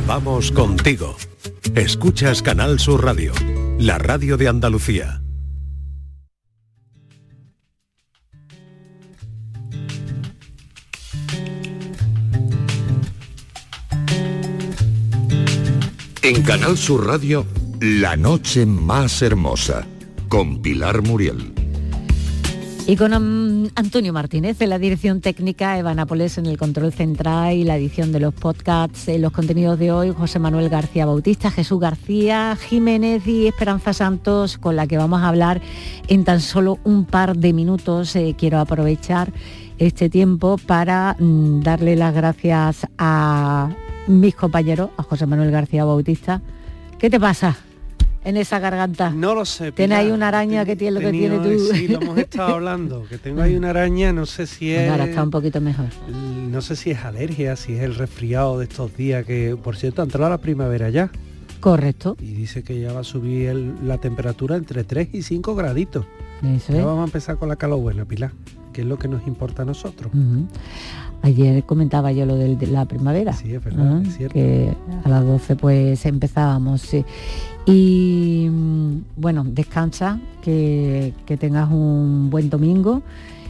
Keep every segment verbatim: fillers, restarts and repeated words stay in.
Vamos contigo. Escuchas Canal Sur Radio, la radio de Andalucía. En Canal Sur Radio, La Noche Más Hermosa, con Pilar Muriel. Y con um, Antonio Martínez en la dirección técnica, Eva Nápoles en el control central y la edición de los podcasts. En los contenidos de hoy, José Manuel García Bautista, Jesús García Jiménez y Esperanza Santos, con la que vamos a hablar en tan solo un par de minutos. Eh, quiero aprovechar este tiempo para mm, darle las gracias a mis compañeros, a José Manuel García Bautista. ¿Qué te pasa en esa garganta? No lo sé. ¿Tienes ahí una araña que tiene lo que tiene tú? Sí, lo hemos estado hablando, que tengo ahí una araña, no sé si es... Ahora está un poquito mejor. No sé si es alergia, si es el resfriado de estos días, que por cierto ha entrado la primavera ya. Correcto. Y dice que ya va a subir el, la temperatura entre tres y cinco graditos. Eso ya es. Vamos a empezar con la calor buena, Pilar, que es lo que nos importa a nosotros. Uh-huh. Ayer comentaba yo lo de la primavera. Sí, es verdad, ¿eh? es cierto. Que a las doce pues empezábamos, sí. Y bueno, descansa, que, que tengas un buen domingo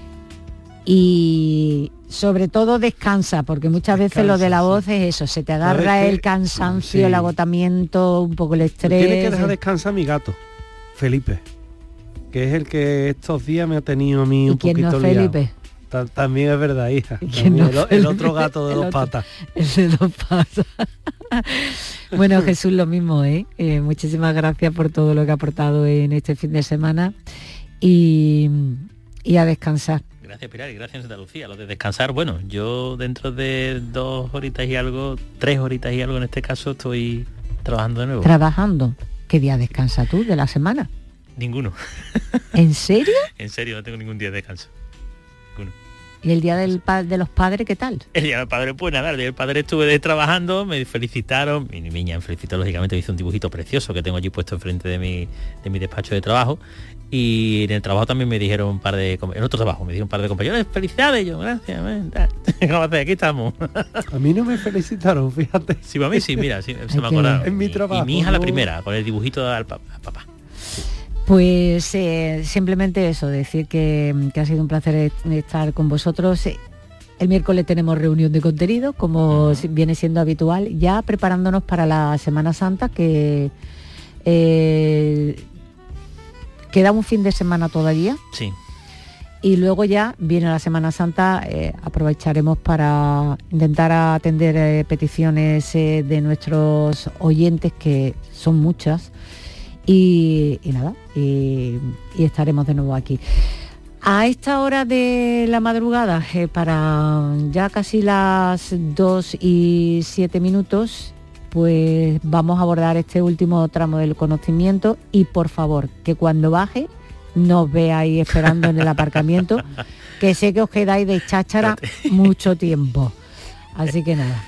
y sobre todo descansa, porque muchas descansa, veces lo de la voz sí. es eso, se te agarra el cansancio, sí. el agotamiento, un poco el estrés. Tienes que dejar descansar a mi gato, Felipe, que es el que estos días me ha tenido a mí ¿Y un quién poquito no es Felipe? liado. También es verdad, hija. No, el, el otro gato de dos otro, patas. El de dos patas. Bueno, Jesús, lo mismo, ¿eh? ¿eh? Muchísimas gracias por todo lo que ha aportado en este fin de semana y, y a descansar. Gracias, Pilar, y gracias, Andalucía. Lo de descansar, bueno, yo dentro de dos horitas y algo, tres horitas y algo en este caso, estoy trabajando de nuevo. ¿Trabajando? ¿Qué día descansa tú de la semana? Ninguno. ¿En serio? En serio, no tengo ningún día de descanso. ¿Y el día del pa- de los padres qué tal? El día del padre, pues nada, el día del padre estuve de trabajando, me felicitaron, mi niña me felicitó, lógicamente, me hizo un dibujito precioso que tengo allí puesto enfrente de mi, de mi despacho de trabajo, y en el trabajo también me dijeron un par de, en otro trabajo me dijeron un par de compañeros, felicidades, yo, gracias, aquí estamos. A mí no me felicitaron, fíjate. Sí, a mí sí, mira, sí, se me acordaron. En mi trabajo. Y mi hija no. la primera, con el dibujito al papá. Al papá. Pues eh, simplemente eso, decir que, que ha sido un placer estar con vosotros. El miércoles tenemos reunión de contenido, como uh-huh. viene siendo habitual, ya preparándonos para la Semana Santa, que eh, queda un fin de semana todavía. Sí. Y luego ya viene la Semana Santa, eh, aprovecharemos para intentar atender eh, peticiones eh, de nuestros oyentes, que son muchas. Y, y nada, y, y estaremos de nuevo aquí. A esta hora de la madrugada, eh, para ya casi las dos y siete minutos, pues vamos a abordar este último tramo del conocimiento y por favor, que cuando baje nos veáis esperando en el aparcamiento, que sé que os quedáis de cháchara mucho tiempo. Así que nada.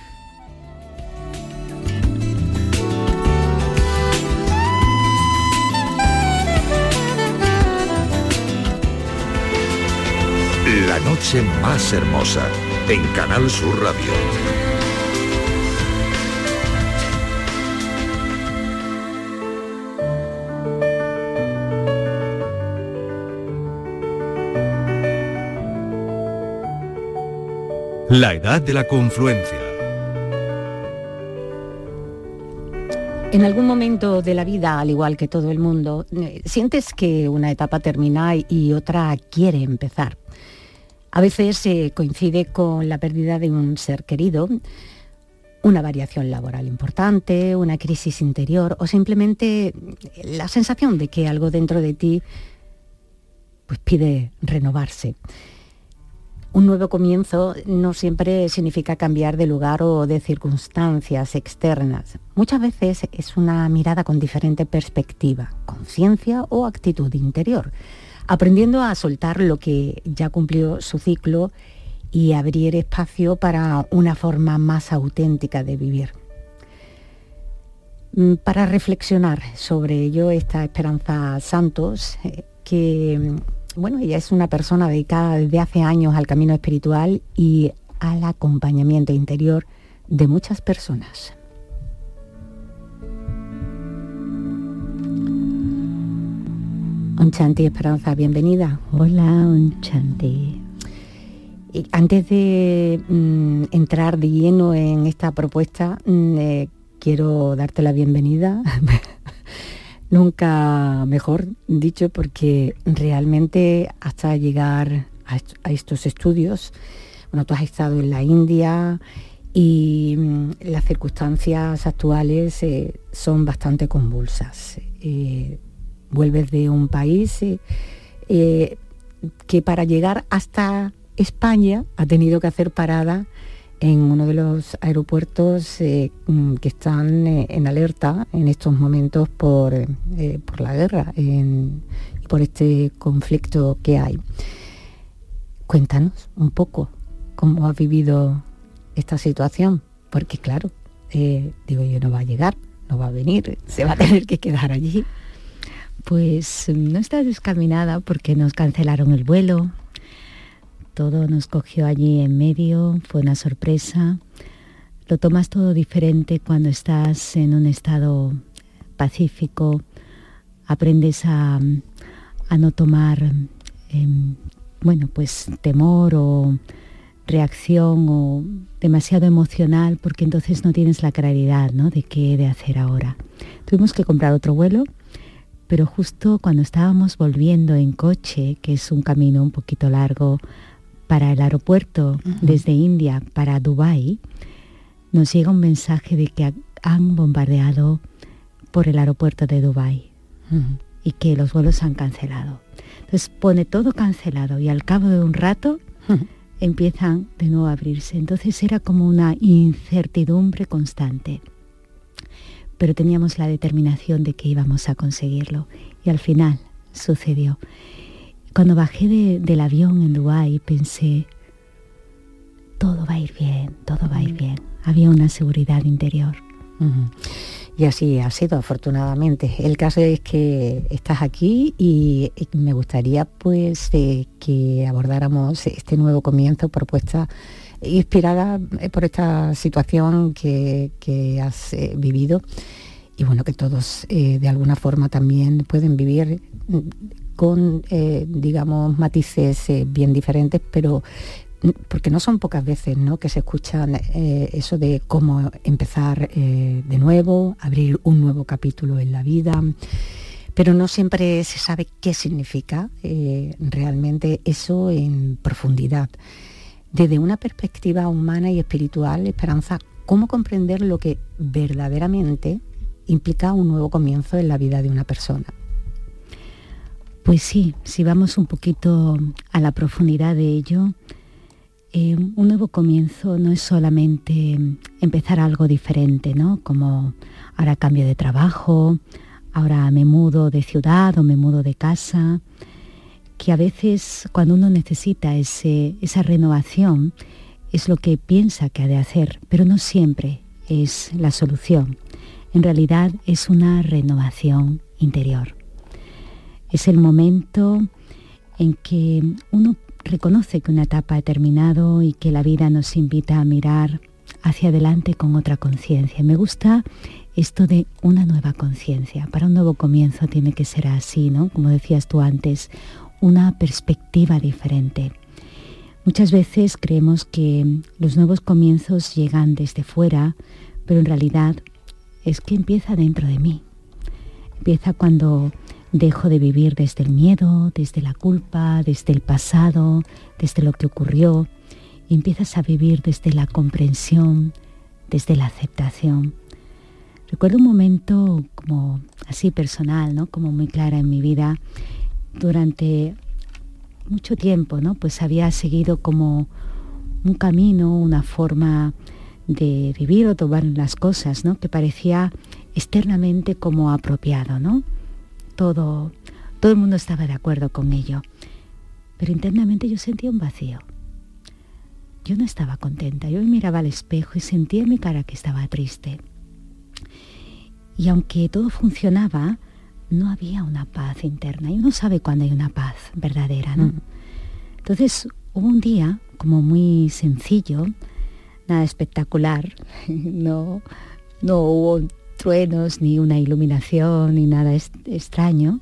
La noche más hermosa en Canal Sur Radio. La edad de la confluencia. En algún momento de la vida, al igual que todo el mundo, sientes que una etapa termina y otra quiere empezar. A veces eh, coincide con la pérdida de un ser querido, una variación laboral importante, una crisis interior o simplemente la sensación de que algo dentro de ti pues, pide renovarse. Un nuevo comienzo no siempre significa cambiar de lugar o de circunstancias externas. Muchas veces es una mirada con diferente perspectiva, conciencia o actitud interior, aprendiendo a soltar lo que ya cumplió su ciclo y abrir espacio para una forma más auténtica de vivir. Para reflexionar sobre ello está Esperanza Santos, que bueno, ella es una persona dedicada desde hace años al camino espiritual y al acompañamiento interior de muchas personas. Un Chanti, Esperanza, bienvenida. Hola, un Chanti. Y antes de mm, entrar de lleno en esta propuesta, mm, eh, quiero darte la bienvenida. Nunca mejor dicho, porque realmente hasta llegar a, est- a estos estudios, bueno, tú has estado en la India y mm, las circunstancias actuales eh, son bastante convulsas. Eh, vuelves de un país eh, eh, que para llegar hasta España ha tenido que hacer parada en uno de los aeropuertos eh, que están eh, en alerta en estos momentos por, eh, por la guerra en, y por este conflicto que hay. Cuéntanos un poco cómo has vivido esta situación, porque claro, eh, digo yo, no va a llegar, no va a venir, se va a tener que quedar allí. Pues no está descaminada porque nos cancelaron el vuelo. Todo nos cogió allí en medio, fue una sorpresa. Lo tomas todo diferente cuando estás en un estado pacífico. Aprendes a, a no tomar, eh, bueno, pues temor o reacción o demasiado emocional, porque entonces no tienes la claridad, ¿no?, de qué he de hacer ahora. Tuvimos que comprar otro vuelo, pero justo cuando estábamos volviendo en coche, que es un camino un poquito largo, para el aeropuerto uh-huh. desde India para Dubái, nos llega un mensaje de que han bombardeado por el aeropuerto de Dubái uh-huh. y que los vuelos han cancelado. Entonces pone todo cancelado y al cabo de un rato uh-huh. empiezan de nuevo a abrirse. Entonces era como una incertidumbre constante. Pero teníamos la determinación de que íbamos a conseguirlo y al final sucedió. Cuando bajé de, del avión en Dubái pensé, todo va a ir bien, todo va a ir bien. Había una seguridad interior. Uh-huh. Y así ha sido, afortunadamente. El caso es que estás aquí y, y me gustaría pues eh, que abordáramos este nuevo comienzo, propuesta inspirada por esta situación que, que has eh, vivido y bueno, que todos eh, de alguna forma también pueden vivir con, eh, digamos, matices eh, bien diferentes, pero porque no son pocas veces, ¿no?, que se escuchan eh, eso de cómo empezar eh, de nuevo, abrir un nuevo capítulo en la vida, pero no siempre se sabe qué significa eh, realmente eso en profundidad. Desde una perspectiva humana y espiritual, Esperanza, ¿cómo comprender lo que verdaderamente implica un nuevo comienzo en la vida de una persona? Pues sí, si vamos un poquito a la profundidad de ello, eh, un nuevo comienzo no es solamente empezar algo diferente, ¿no? Como ahora cambio de trabajo, ahora me mudo de ciudad o me mudo de casa, que a veces cuando uno necesita ese, esa renovación es lo que piensa que ha de hacer, pero no siempre es la solución. En realidad es una renovación interior. Es el momento en que uno reconoce que una etapa ha terminado y que la vida nos invita a mirar hacia adelante con otra conciencia. Me gusta esto de una nueva conciencia. Para un nuevo comienzo tiene que ser así, ¿no? Como decías tú antes, una perspectiva diferente. Muchas veces creemos que los nuevos comienzos llegan desde fuera, pero en realidad es que empieza dentro de mí. Empieza cuando dejo de vivir desde el miedo, desde la culpa, desde el pasado, desde lo que ocurrió, y empiezas a vivir desde la comprensión, desde la aceptación. Recuerdo un momento como así personal, ¿no? Como muy clara en mi vida. Durante mucho tiempo, ¿no? Pues había seguido como un camino, una forma de vivir o tomar las cosas, ¿no? Que parecía externamente como apropiado, ¿no? Todo, todo el mundo estaba de acuerdo con ello, pero internamente yo sentía un vacío. Yo no estaba contenta, yo me miraba al espejo y sentía en mi cara que estaba triste. Y aunque todo funcionaba, no había una paz interna. Y uno sabe cuándo hay una paz verdadera, ¿no? Mm. Entonces hubo un día como muy sencillo, nada espectacular, no, no hubo truenos ni una iluminación ni nada est- extraño,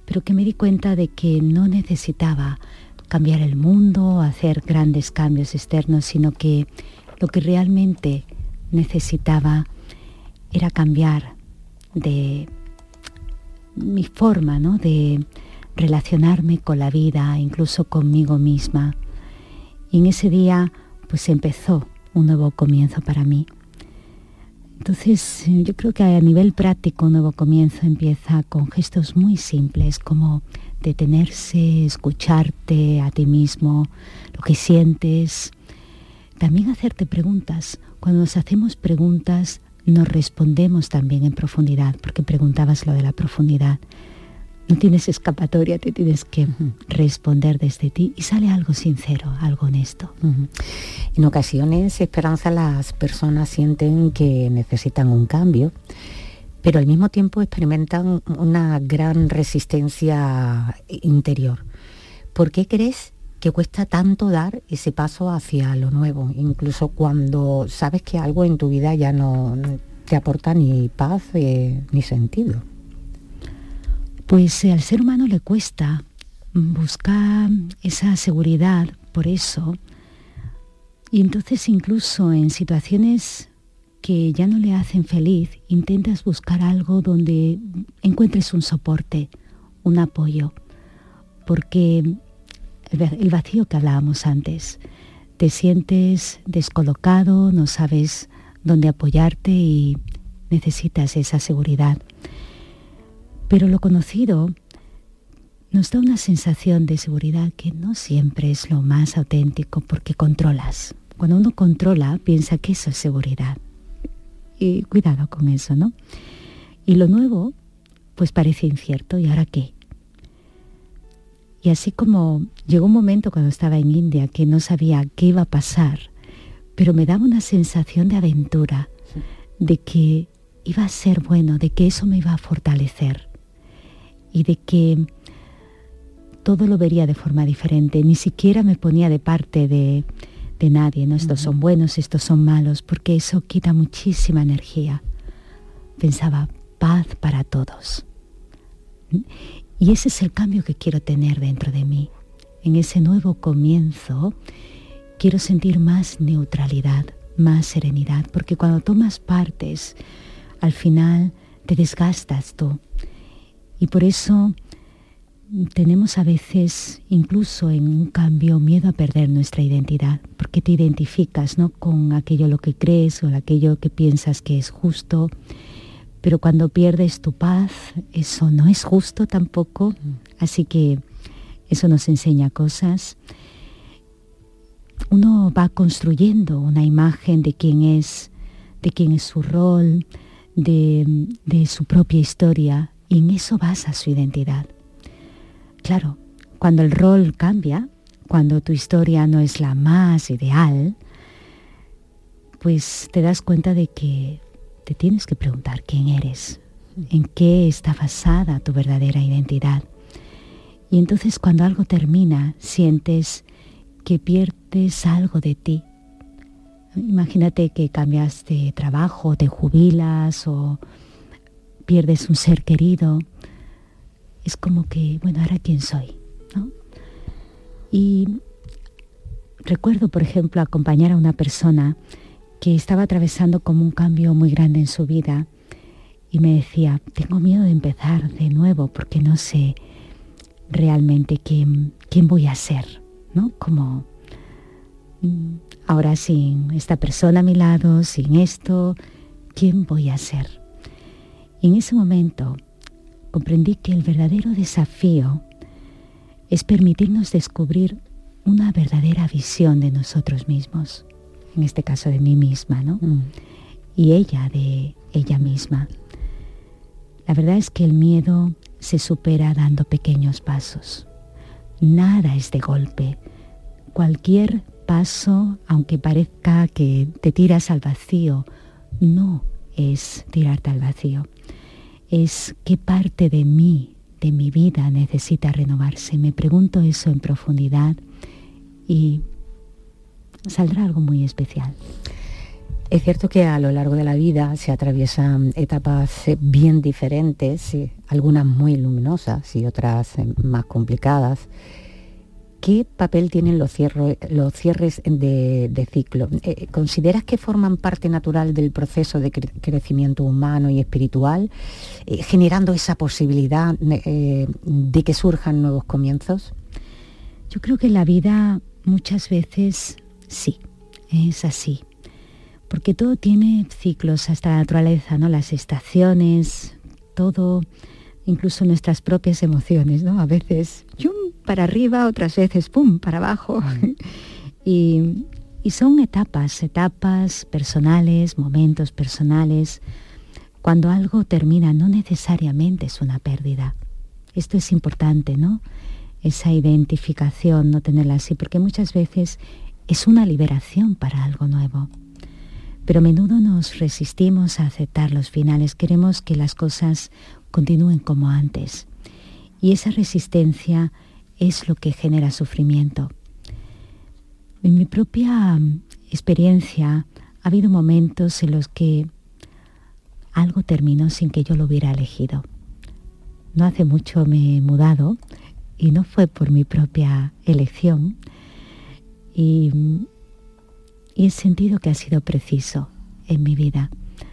pero que me di cuenta de que no necesitaba cambiar el mundo, hacer grandes cambios externos, sino que lo que realmente necesitaba era cambiar de mi forma, ¿no?, de relacionarme con la vida, incluso conmigo misma. Y en ese día pues empezó un nuevo comienzo para mí. Entonces yo creo que a nivel práctico un nuevo comienzo empieza con gestos muy simples, como detenerse, escucharte a ti mismo, lo que sientes. También hacerte preguntas. Cuando nos hacemos preguntas nos respondemos también en profundidad, porque preguntabas lo de la profundidad. No tienes escapatoria, te tienes que uh-huh. responder desde ti y sale algo sincero, algo honesto. Uh-huh. En ocasiones, Esperanza, las personas sienten que necesitan un cambio, pero al mismo tiempo experimentan una gran resistencia interior. ¿Por qué crees que cuesta tanto dar ese paso hacia lo nuevo, incluso cuando sabes que algo en tu vida ya no te aporta ni paz eh, ni sentido? Pues eh, al ser humano le cuesta buscar esa seguridad por eso, y entonces incluso en situaciones que ya no le hacen feliz, intentas buscar algo donde encuentres un soporte, un apoyo, porque el vacío que hablábamos antes, te sientes descolocado, no sabes dónde apoyarte y necesitas esa seguridad. Pero lo conocido nos da una sensación de seguridad que no siempre es lo más auténtico, porque controlas. Cuando uno controla, piensa que eso es seguridad. Y cuidado con eso, ¿no? Y lo nuevo, pues parece incierto. ¿Y ahora qué? Y así como llegó un momento cuando estaba en India que no sabía qué iba a pasar, pero me daba una sensación de aventura, sí, de que iba a ser bueno, de que eso me iba a fortalecer y de que todo lo vería de forma diferente. Ni siquiera me ponía de parte de, de nadie, ¿no? Estos uh-huh. son buenos, estos son malos, porque eso quita muchísima energía. Pensaba, paz para todos. Y ese es el cambio que quiero tener dentro de mí. En ese nuevo comienzo quiero sentir más neutralidad, más serenidad, porque cuando tomas partes, al final te desgastas tú. Y por eso tenemos a veces, incluso en un cambio, miedo a perder nuestra identidad, porque te identificas, ¿no?, con aquello lo que crees o aquello que piensas que es justo. Pero cuando pierdes tu paz, eso no es justo tampoco. Así que eso nos enseña cosas. Uno va construyendo una imagen de quién es, de quién es su rol, de, de su propia historia, y en eso basa su identidad. Claro, cuando el rol cambia, cuando tu historia no es la más ideal, pues te das cuenta de que te tienes que preguntar quién eres, en qué está basada tu verdadera identidad. Y entonces cuando algo termina, sientes que pierdes algo de ti. Imagínate que cambias de trabajo, te jubilas o pierdes un ser querido. Es como que, bueno, ¿ahora quién soy?, ¿no? Y recuerdo, por ejemplo, acompañar a una persona que estaba atravesando como un cambio muy grande en su vida y me decía, tengo miedo de empezar de nuevo porque no sé realmente quién, quién voy a ser, ¿no? Como ahora sin esta persona a mi lado, sin esto, ¿quién voy a ser? Y en ese momento comprendí que el verdadero desafío es permitirnos descubrir una verdadera visión de nosotros mismos, en este caso de mí misma, ¿no? Mm. Y ella de ella misma. La verdad es que el miedo se supera dando pequeños pasos. Nada es de golpe. Cualquier paso, aunque parezca que te tiras al vacío, no es tirarte al vacío. Es qué parte de mí, de mi vida, necesita renovarse. Me pregunto eso en profundidad y saldrá algo muy especial. Es cierto que a lo largo de la vida se atraviesan etapas bien diferentes, algunas muy luminosas y otras más complicadas. ¿Qué papel tienen los, cierro, los cierres de, de ciclo? ¿Consideras que forman parte natural del proceso de cre- crecimiento humano y espiritual, eh, generando esa posibilidad eh, de que surjan nuevos comienzos? Yo creo que la vida muchas veces sí, es así. Porque todo tiene ciclos, hasta la naturaleza, ¿no? Las estaciones, todo, incluso nuestras propias emociones, ¿no? A veces, ¡yum!, para arriba, otras veces, ¡pum!, para abajo. Mm. y, y son etapas, etapas personales, momentos personales. Cuando algo termina, no necesariamente es una pérdida. Esto es importante, ¿no? Esa identificación, no tenerla así, porque muchas veces es una liberación para algo nuevo. Pero a menudo nos resistimos a aceptar los finales, queremos que las cosas continúen como antes. Y esa resistencia es lo que genera sufrimiento. En mi propia experiencia ha habido momentos en los que algo terminó sin que yo lo hubiera elegido. No hace mucho me he mudado y no fue por mi propia elección. Y... Y he sentido que ha sido preciso en mi vida.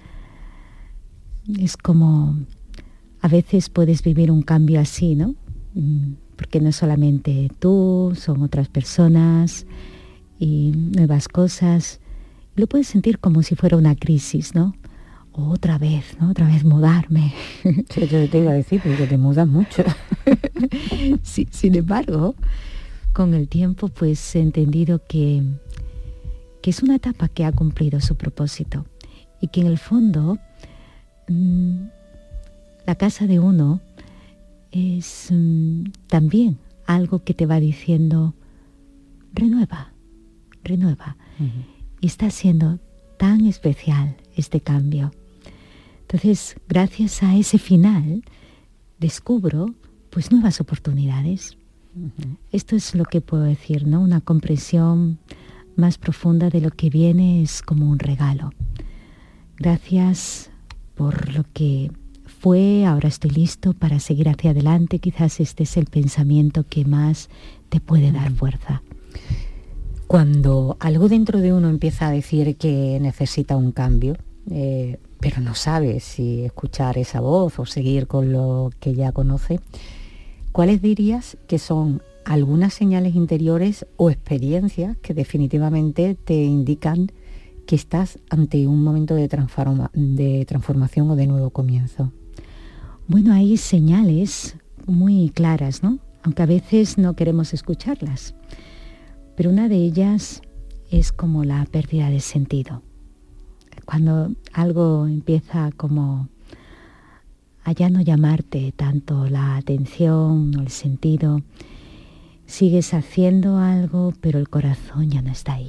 Es como, a veces puedes vivir un cambio así, ¿no? Porque no es solamente tú, son otras personas y nuevas cosas. Lo puedes sentir como si fuera una crisis, ¿no? O otra vez, ¿no? Otra vez mudarme. Sí, yo te iba a decir, porque te mudas mucho. Sí, sin embargo, con el tiempo pues he entendido que que es una etapa que ha cumplido su propósito y que en el fondo mmm, la casa de uno es mmm, también algo que te va diciendo renueva, renueva. Uh-huh. Y está siendo tan especial este cambio. Entonces, gracias a ese final, descubro pues nuevas oportunidades. Uh-huh. Esto es lo que puedo decir, ¿no? Una comprensión más profunda de lo que viene es como un regalo. Gracias por lo que fue, ahora estoy listo para seguir hacia adelante. Quizás este es el pensamiento que más te puede dar fuerza. Cuando algo dentro de uno empieza a decir que necesita un cambio, eh, pero no sabe si escuchar esa voz o seguir con lo que ya conoce, ¿cuáles dirías que son algunas señales interiores o experiencias que definitivamente te indican que estás ante un momento de, transforma, de transformación o de nuevo comienzo? Bueno, hay señales muy claras, ¿no? Aunque a veces no queremos escucharlas. Pero una de ellas es como la pérdida de sentido. Cuando algo empieza como a ya no llamarte tanto la atención o el sentido, sigues haciendo algo, pero el corazón ya no está ahí.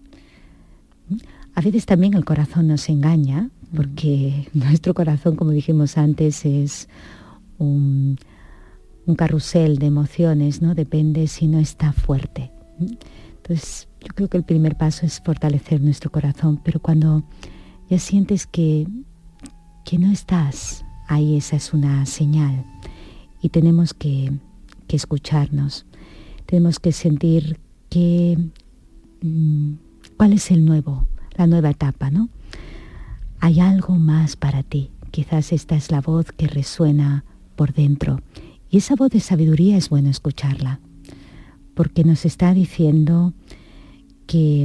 A veces también el corazón nos engaña, porque nuestro corazón, como dijimos antes, es un, un carrusel de emociones, ¿no? Depende si no está fuerte. Entonces, yo creo que el primer paso es fortalecer nuestro corazón, pero cuando ya sientes que, que no estás ahí, esa es una señal. Y tenemos que, que escucharnos. Tenemos que sentir que, mmm, cuál es el nuevo, la nueva etapa, ¿no? Hay algo más para ti. Quizás esta es la voz que resuena por dentro. Y esa voz de sabiduría es bueno escucharla, porque nos está diciendo que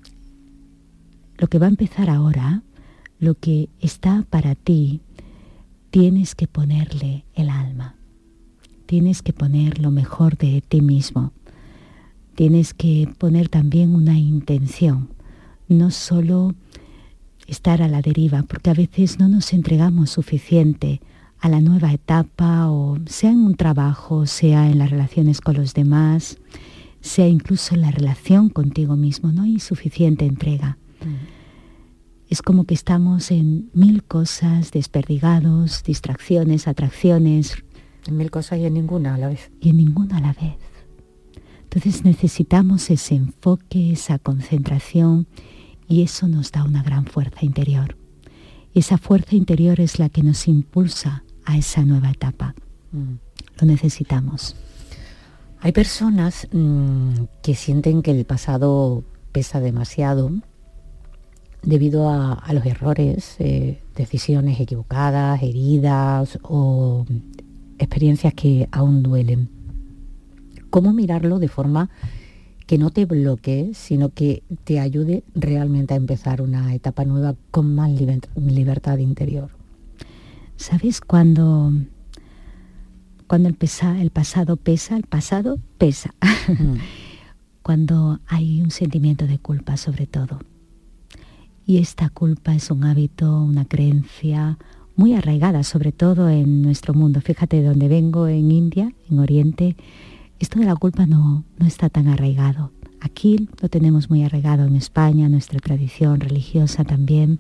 lo que va a empezar ahora, lo que está para ti, tienes que ponerle el alma. Tienes que poner lo mejor de ti mismo. Tienes que poner también una intención, no solo estar a la deriva, porque a veces no nos entregamos suficiente a la nueva etapa, o sea en un trabajo, sea en las relaciones con los demás, sea incluso en la relación contigo mismo, no hay suficiente entrega. Mm. Es como que estamos en mil cosas, desperdigados, distracciones, atracciones. En mil cosas y en ninguna a la vez. Y en ninguna a la vez. Entonces necesitamos ese enfoque, esa concentración y eso nos da una gran fuerza interior. Esa fuerza interior es la que nos impulsa a esa nueva etapa. Mm. Lo necesitamos. Hay personas mmm, que sienten que el pasado pesa demasiado debido a, a los errores, eh, decisiones equivocadas, heridas o experiencias que aún duelen. ¿Cómo mirarlo de forma que no te bloquee, sino que te ayude realmente a empezar una etapa nueva con más liber- libertad interior? ¿Sabes? Cuando, cuando el, pesa, el pasado pesa, el pasado pesa. Mm. Cuando hay un sentimiento de culpa sobre todo. Y esta culpa es un hábito, una creencia muy arraigada, sobre todo en nuestro mundo. Fíjate, de donde vengo, en India, en Oriente, esto de la culpa no, no está tan arraigado. Aquí lo tenemos muy arraigado en España, nuestra tradición religiosa también.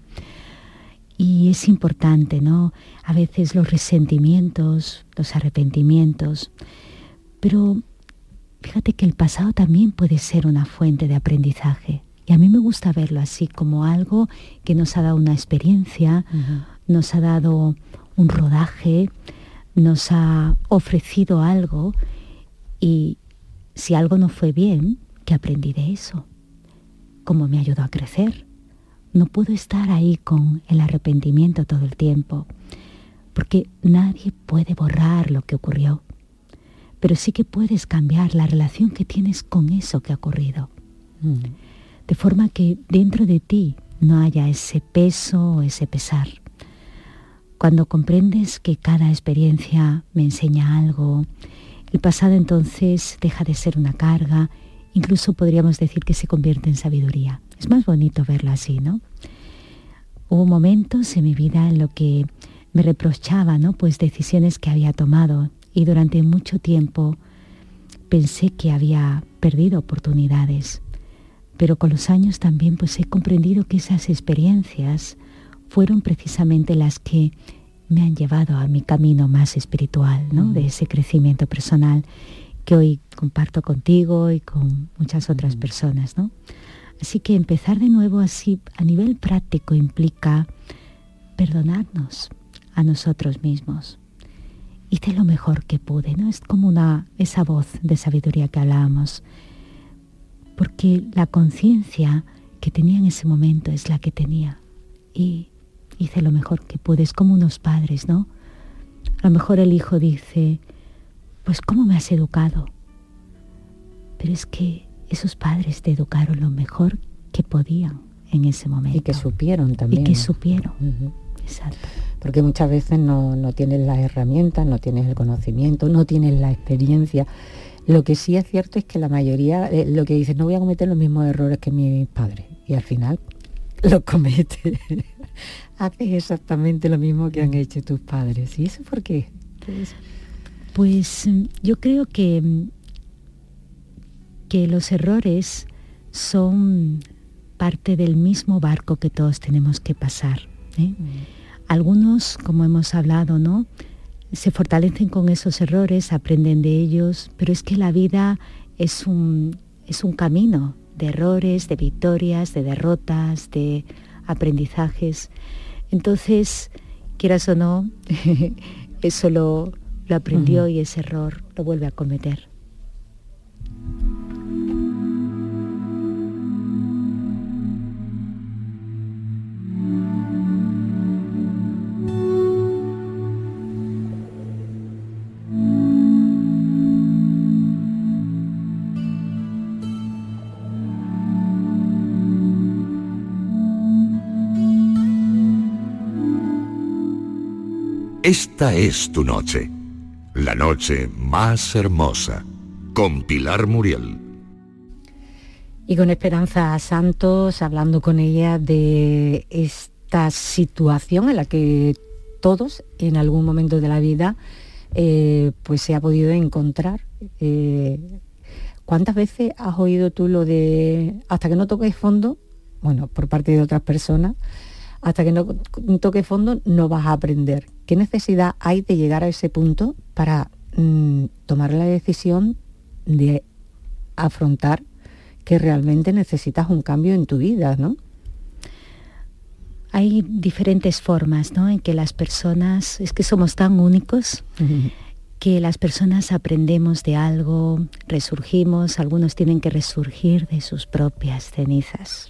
Y es importante, ¿no? A veces los resentimientos, los arrepentimientos. Pero fíjate que el pasado también puede ser una fuente de aprendizaje. Y a mí me gusta verlo así, como algo que nos ha dado una experiencia, uh-huh. nos ha dado un rodaje, nos ha ofrecido algo. Y si algo no fue bien, ¿qué aprendí de eso? ¿Cómo me ayudó a crecer? No puedo estar ahí con el arrepentimiento todo el tiempo, porque nadie puede borrar lo que ocurrió, pero sí que puedes cambiar la relación que tienes con eso que ha ocurrido, mm. de forma que dentro de ti no haya ese peso o ese pesar. Cuando comprendes que cada experiencia me enseña algo, el pasado entonces deja de ser una carga, incluso podríamos decir que se convierte en sabiduría. Es más bonito verlo así, ¿no? Hubo momentos en mi vida en los que me reprochaba, ¿no? Pues decisiones que había tomado, y durante mucho tiempo pensé que había perdido oportunidades. Pero con los años también pues he comprendido que esas experiencias fueron precisamente las que me han llevado a mi camino más espiritual, ¿no? Mm. De ese crecimiento personal que hoy comparto contigo y con muchas otras mm. personas, ¿no? Así que empezar de nuevo así a nivel práctico implica perdonarnos a nosotros mismos. Hice lo mejor que pude, ¿no? Es como una, esa voz de sabiduría que hablábamos. Porque la conciencia que tenía en ese momento es la que tenía. Y hice lo mejor que pude. Es como unos padres, ¿no? A lo mejor el hijo dice, pues ¿cómo me has educado? Pero es que esos padres te educaron lo mejor que podían en ese momento. Y que supieron también. Y que supieron, uh-huh. Exacto. Porque muchas veces no, no tienes las herramientas, no tienes el conocimiento, no tienes la experiencia. Lo que sí es cierto es que la mayoría, eh, lo que dices, no voy a cometer los mismos errores que mis padres. Y al final los cometes. Haces exactamente lo mismo que han hecho tus padres. ¿Y eso por qué? ¿Qué es? Pues yo creo que... que los errores son parte del mismo barco que todos tenemos que pasar, ¿eh? Mm. Algunos, como hemos hablado, ¿no?, se fortalecen con esos errores, aprenden de ellos, pero es que la vida es un, es un camino de errores, de victorias, de derrotas, de aprendizajes. Entonces, quieras o no, eso lo, lo aprendió uh-huh. y ese error lo vuelve a cometer. Esta es tu noche, la noche más hermosa, con Pilar Muriel. Y con Esperanza Santos, hablando con ella de esta situación en la que todos en algún momento de la vida eh, pues se ha podido encontrar. Eh, ¿Cuántas veces has oído tú lo de hasta que no toques fondo? Bueno, por parte de otras personas, hasta que no toques fondo no vas a aprender. ¿Qué necesidad hay de llegar a ese punto para mmm, tomar la decisión de afrontar que realmente necesitas un cambio en tu vida, ¿no? hay diferentes formas, ¿no?, en que las personas, es que somos tan únicos, uh-huh. que las personas aprendemos de algo, resurgimos, algunos tienen que resurgir de sus propias cenizas.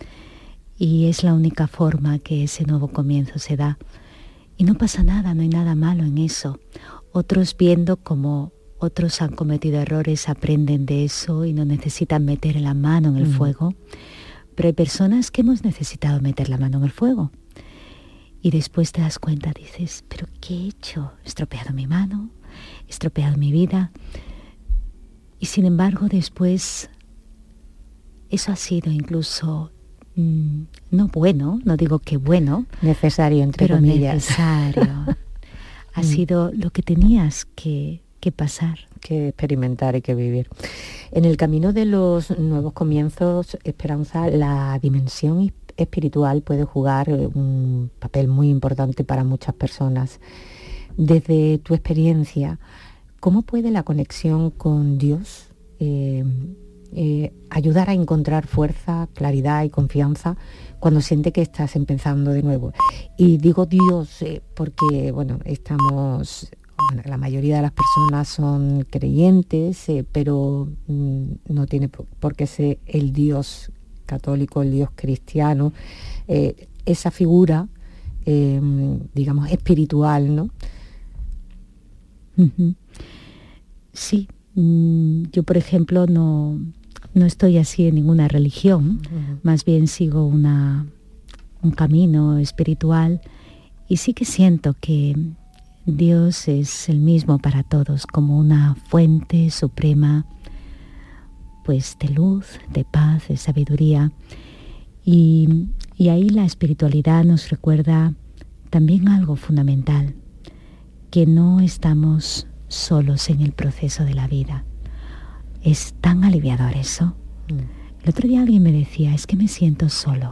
Y es la única forma que ese nuevo comienzo se da. Y no pasa nada, no hay nada malo en eso. Otros, viendo como otros han cometido errores, aprenden de eso y no necesitan meter la mano en el uh-huh. fuego. Pero hay personas que hemos necesitado meter la mano en el fuego. Y después te das cuenta, dices, ¿pero qué he hecho? He estropeado mi mano, he estropeado mi vida. Y sin embargo, después, eso ha sido incluso, mmm, no bueno, no digo que bueno. Necesario, entre pero comillas. Necesario. Ha sido lo que tenías que, que pasar. Que experimentar y que vivir. En el camino de los nuevos comienzos, Esperanza, la dimensión espiritual puede jugar un papel muy importante para muchas personas. Desde tu experiencia, ¿cómo puede la conexión con Dios eh, eh, ayudar a encontrar fuerza, claridad y confianza cuando siente que estás empezando de nuevo? Y digo Dios eh, porque, bueno, estamos... Bueno, la mayoría de las personas son creyentes, eh, pero mm, no tiene por, por qué ser el Dios católico, el Dios cristiano, eh, esa figura, eh, digamos, espiritual, ¿no? Uh-huh. Sí, mm, yo por ejemplo no, no estoy así en ninguna religión, uh-huh. más bien sigo una, un camino espiritual y sí que siento que Dios es el mismo para todos, como una fuente suprema, pues de luz, de paz, de sabiduría. Y, y ahí la espiritualidad nos recuerda también algo fundamental, que no estamos solos en el proceso de la vida. Es tan aliviador eso. Mm. El otro día alguien me decía, es que me siento solo.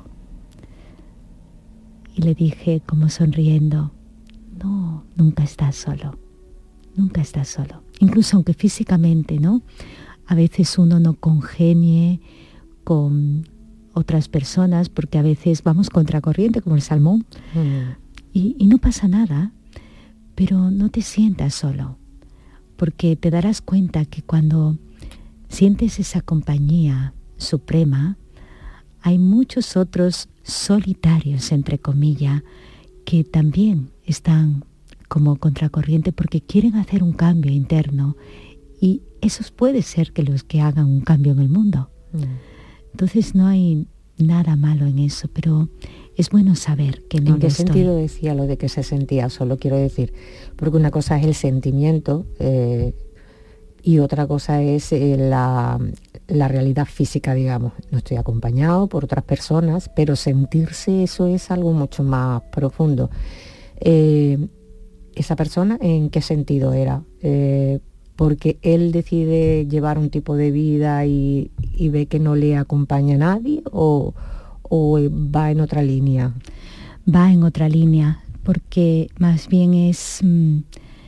Y le dije, como sonriendo, no, nunca estás solo, nunca estás solo. Incluso aunque físicamente, ¿no?, a veces uno no congenie con otras personas, porque a veces vamos contracorriente, como el salmón, mm. y, y no pasa nada, pero no te sientas solo, porque te darás cuenta que cuando sientes esa compañía suprema, hay muchos otros solitarios, entre comillas, que también están como contracorriente porque quieren hacer un cambio interno y esos puede ser que los que hagan un cambio en el mundo. Mm. Entonces no hay nada malo en eso, pero es bueno saber que no ¿En qué lo estoy. sentido decía lo de que se sentía solo? Quiero decir, porque una cosa es el sentimiento eh, y otra cosa es eh, la, la realidad física, digamos. No estoy acompañado por otras personas, pero sentirse, eso es algo mucho más profundo. Eh, ¿Esa persona en qué sentido era? Eh, porque él decide llevar un tipo de vida y, y ve que no le acompaña nadie, o, o va en otra línea. Va en otra línea, porque más bien es mmm,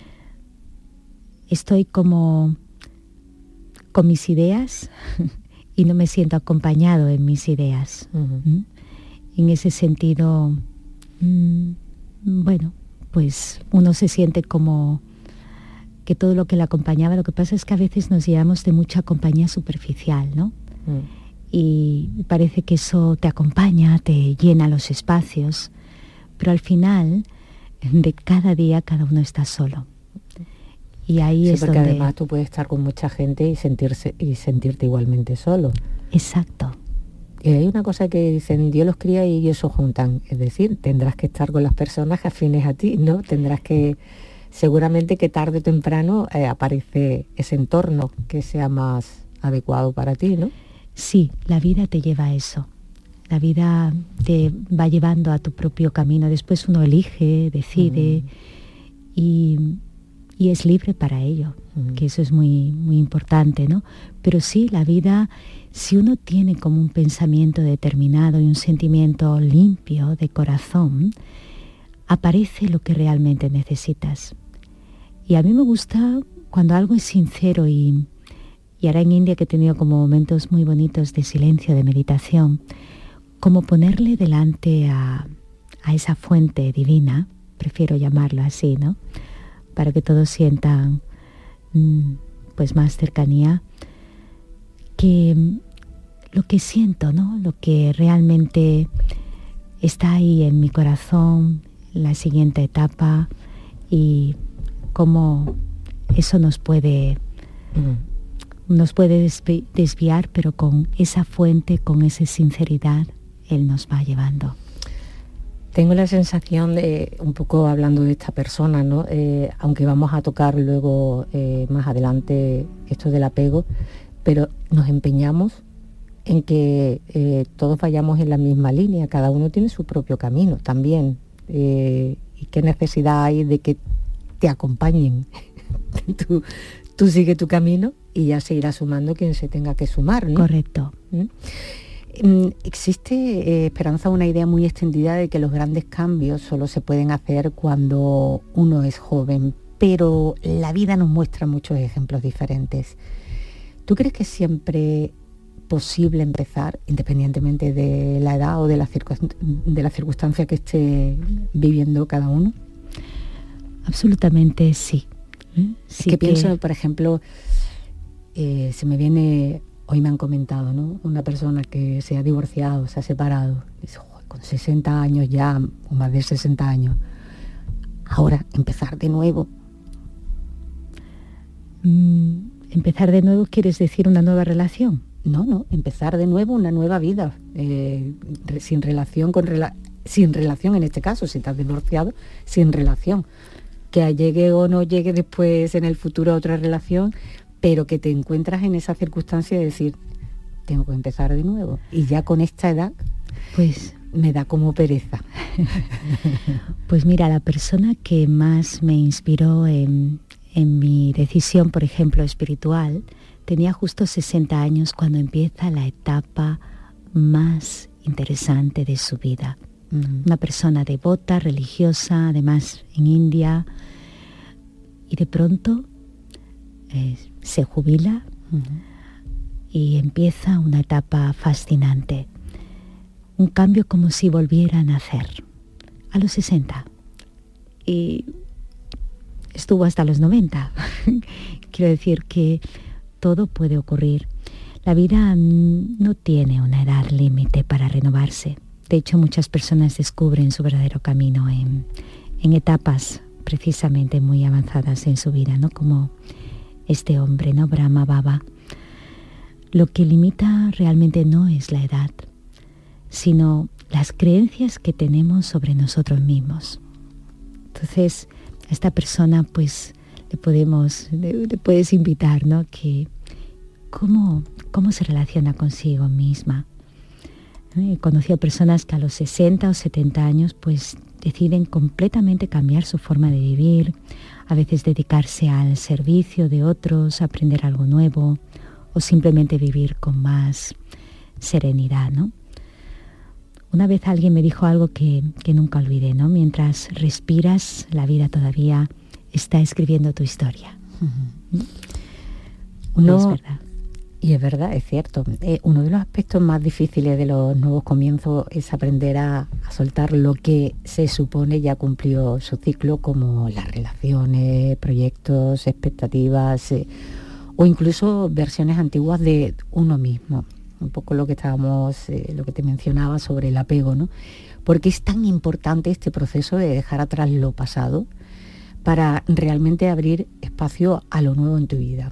estoy como con mis ideas y no me siento acompañado en mis ideas. Uh-huh. ¿Mm? En ese sentido, mmm, bueno, pues uno se siente como que todo lo que le acompañaba, lo que pasa es que a veces nos llevamos de mucha compañía superficial, ¿no? Mm. Y parece que eso te acompaña, te llena los espacios, pero al final, de cada día, cada uno está solo. Y ahí sí, es porque donde... además tú puedes estar con mucha gente y sentirse y sentirte igualmente solo. Exacto. Y hay una cosa que dicen, Dios los cría y ellos se juntan, es decir, tendrás que estar con las personas afines a ti, ¿no? Tendrás que... Seguramente que tarde o temprano eh, aparece ese entorno que sea más adecuado para ti, ¿no? Sí, la vida te lleva a eso. La vida te va llevando a tu propio camino. Después uno elige, decide uh-huh. y, y es libre para ello, uh-huh. que eso es muy, muy importante, ¿no? Pero sí, la vida, si uno tiene como un pensamiento determinado y un sentimiento limpio de corazón, aparece lo que realmente necesitas. Y a mí me gusta cuando algo es sincero y, y ahora en India que he tenido como momentos muy bonitos de silencio, de meditación, como ponerle delante a, a esa fuente divina, prefiero llamarlo así, ¿no? Para que todos sientan mmm, pues más cercanía, que lo que siento, ¿no? Lo que realmente está ahí en mi corazón, la siguiente etapa, y cómo eso nos puede, mm. nos puede desvi- desviar, pero con esa fuente, con esa sinceridad, Él nos va llevando. Tengo la sensación de, un poco hablando de esta persona, ¿no? Eh, aunque vamos a tocar luego eh, más adelante esto del apego, pero nos empeñamos en que eh, todos vayamos en la misma línea, cada uno tiene su propio camino también. Eh, y qué necesidad hay de que te acompañen. tú, tú sigue tu camino y ya se irá sumando quien se tenga que sumar, ¿no? Correcto. ¿Mm? Existe, eh, Esperanza, una idea muy extendida de que los grandes cambios solo se pueden hacer cuando uno es joven, pero la vida nos muestra muchos ejemplos diferentes. ¿Tú crees que es siempre posible empezar, independientemente de la edad o de la, circun- de la circunstancia que esté viviendo cada uno? Absolutamente sí. ¿Mm? sí que, que pienso, que... por ejemplo, eh, se me viene... Hoy me han comentado, ¿no? Una persona que se ha divorciado, se ha separado, dice, con sesenta años ya, o más de sesenta años, ahora empezar de nuevo. Mm, ¿Empezar de nuevo quieres decir una nueva relación? No, no, empezar de nuevo una nueva vida, eh, sin relación, con rela- sin relación en este caso, si estás divorciado, sin relación. Que llegue o no llegue después en el futuro otra relación, pero que te encuentras en esa circunstancia de decir, tengo que empezar de nuevo. Y ya con esta edad, pues me da como pereza. Pues mira, la persona que más me inspiró en, en mi decisión, por ejemplo, espiritual, tenía justo sesenta años cuando empieza la etapa más interesante de su vida. Mm. Una persona devota, religiosa, además en India, y de pronto eh, se jubila uh-huh. y empieza una etapa fascinante. Un cambio como si volviera a nacer a los sesenta. Y estuvo hasta los noventa. Quiero decir que todo puede ocurrir. La vida no tiene una edad límite para renovarse. De hecho, muchas personas descubren su verdadero camino en, en etapas precisamente muy avanzadas en su vida, ¿no? Como este hombre, ¿no? Brahma Baba. Lo que limita realmente no es la edad, sino las creencias que tenemos sobre nosotros mismos. Entonces, a esta persona, pues, le podemos, le, le puedes invitar, ¿no? Que cómo, cómo se relaciona consigo misma. He conocido personas que a los sesenta o setenta años, pues, deciden completamente cambiar su forma de vivir, a veces dedicarse al servicio de otros, aprender algo nuevo, o simplemente vivir con más serenidad, ¿no? Una vez alguien me dijo algo que, que nunca olvidé, ¿no? Mientras respiras, la vida todavía está escribiendo tu historia. Uh-huh. Uno, y es verdad. Y es verdad, es cierto. Eh, uno de los aspectos más difíciles de los nuevos comienzos es aprender a, a soltar lo que se supone ya cumplió su ciclo, como las relaciones, proyectos, expectativas, eh, o incluso versiones antiguas de uno mismo. Un poco lo que estábamos, eh, lo que te mencionaba sobre el apego, ¿no? Porque es tan importante este proceso de dejar atrás lo pasado para realmente abrir espacio a lo nuevo en tu vida.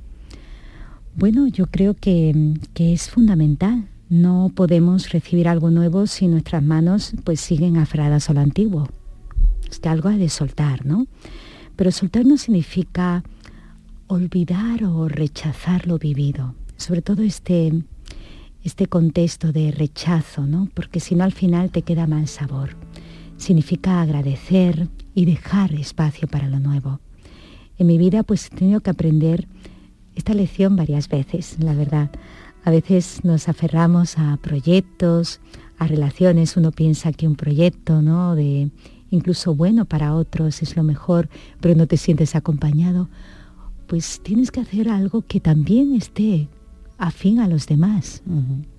Bueno, yo creo que, que es fundamental. No podemos recibir algo nuevo si nuestras manos pues siguen aferradas a lo antiguo. Es que algo ha de soltar, ¿no? Pero soltar no significa olvidar o rechazar lo vivido. Sobre todo este, este contexto de rechazo, ¿no? Porque si no, al final te queda mal sabor. Significa agradecer y dejar espacio para lo nuevo. En mi vida pues he tenido que aprender esta lección varias veces, la verdad. A veces nos aferramos a proyectos, a relaciones. Uno piensa que un proyecto, ¿no? De incluso bueno para otros es lo mejor, pero no te sientes acompañado. Pues tienes que hacer algo que también esté afín a los demás. Uh-huh.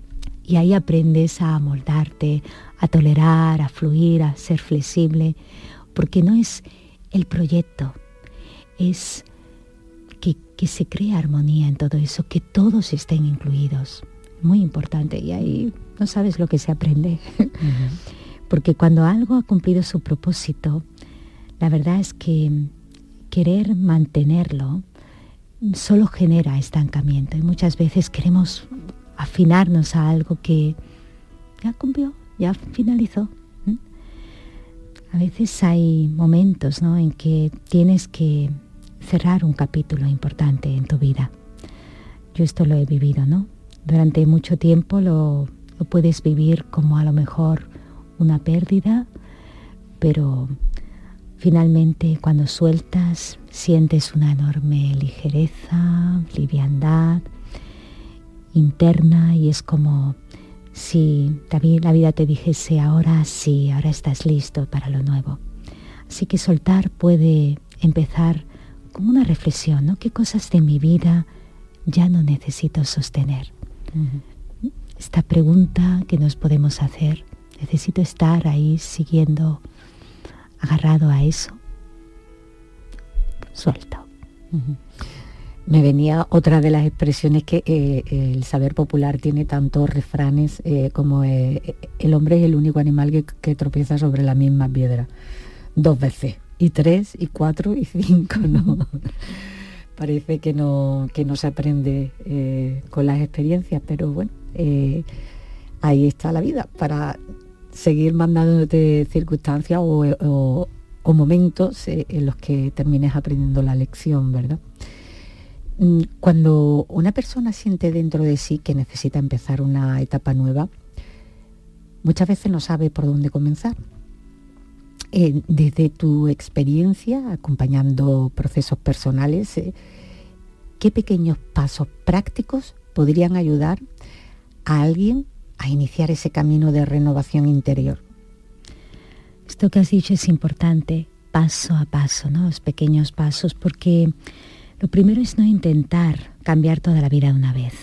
y ahí aprendes a amoldarte, a tolerar, a fluir, a ser flexible, porque no es el proyecto, es que, que se crea armonía en todo eso, que todos estén incluidos. Muy importante, y ahí no sabes lo que se aprende. Uh-huh. Porque cuando algo ha cumplido su propósito, la verdad es que querer mantenerlo solo genera estancamiento, y muchas veces queremos afinarnos a algo que ya cumplió, ya finalizó. ¿Mm? A veces hay momentos, ¿no?, en que tienes que cerrar un capítulo importante en tu vida. Yo esto lo he vivido, ¿no? Durante mucho tiempo lo, lo puedes vivir como a lo mejor una pérdida, pero finalmente cuando sueltas sientes una enorme ligereza, liviandad interna, y es como si la vida te dijese: ahora sí, ahora estás listo para lo nuevo. Así que soltar puede empezar como una reflexión, ¿no? ¿Qué cosas de mi vida ya no necesito sostener? Uh-huh. Esta pregunta que nos podemos hacer: ¿necesito estar ahí siguiendo agarrado a eso? Suelto. Uh-huh. Me venía otra de las expresiones que eh, el saber popular tiene tantos refranes eh, como eh, el hombre es el único animal que, que tropieza sobre la misma piedra dos veces, y tres, y cuatro, y cinco, ¿no? Parece que no, que no se aprende eh, con las experiencias, pero bueno, eh, ahí está la vida, para seguir mandándote circunstancias o, o, o momentos eh, en los que termines aprendiendo la lección, ¿verdad? Cuando una persona siente dentro de sí que necesita empezar una etapa nueva, muchas veces no sabe por dónde comenzar. Eh, desde tu experiencia, acompañando procesos personales, eh, ¿qué pequeños pasos prácticos podrían ayudar a alguien a iniciar ese camino de renovación interior? Esto que has dicho es importante, paso a paso, ¿no? Los pequeños pasos, porque lo primero es no intentar cambiar toda la vida de una vez.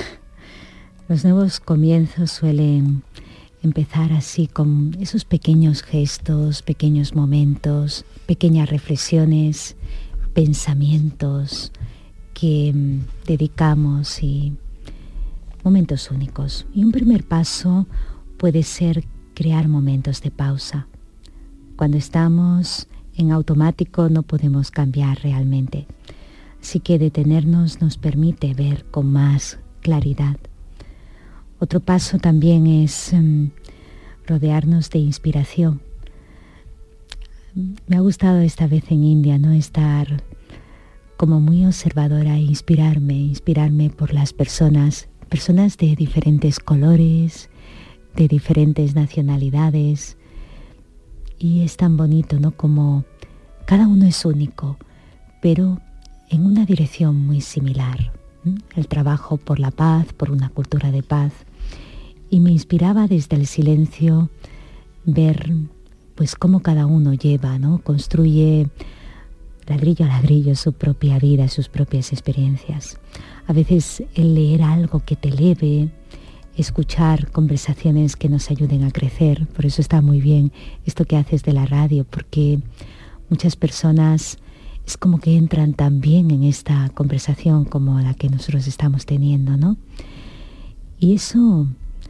Los nuevos comienzos suelen empezar así, con esos pequeños gestos, pequeños momentos, pequeñas reflexiones, pensamientos que mm, dedicamos, y momentos únicos. Y un primer paso puede ser crear momentos de pausa. Cuando estamos en automático no podemos cambiar realmente. Así que detenernos nos permite ver con más claridad. Otro paso también es um, rodearnos de inspiración. Me ha gustado esta vez en India, ¿no?, estar como muy observadora e inspirarme, inspirarme por las personas, personas de diferentes colores, de diferentes nacionalidades. Y es tan bonito, ¿no?, como cada uno es único, pero en una dirección muy similar. El trabajo por la paz, por una cultura de paz. Y me inspiraba desde el silencio ver pues cómo cada uno lleva, ¿no?, construye ladrillo a ladrillo su propia vida, sus propias experiencias. A veces el leer algo que te eleve, escuchar conversaciones que nos ayuden a crecer. Por eso está muy bien esto que haces de la radio, porque muchas personas es como que entran también en esta conversación como la que nosotros estamos teniendo, ¿no? Y eso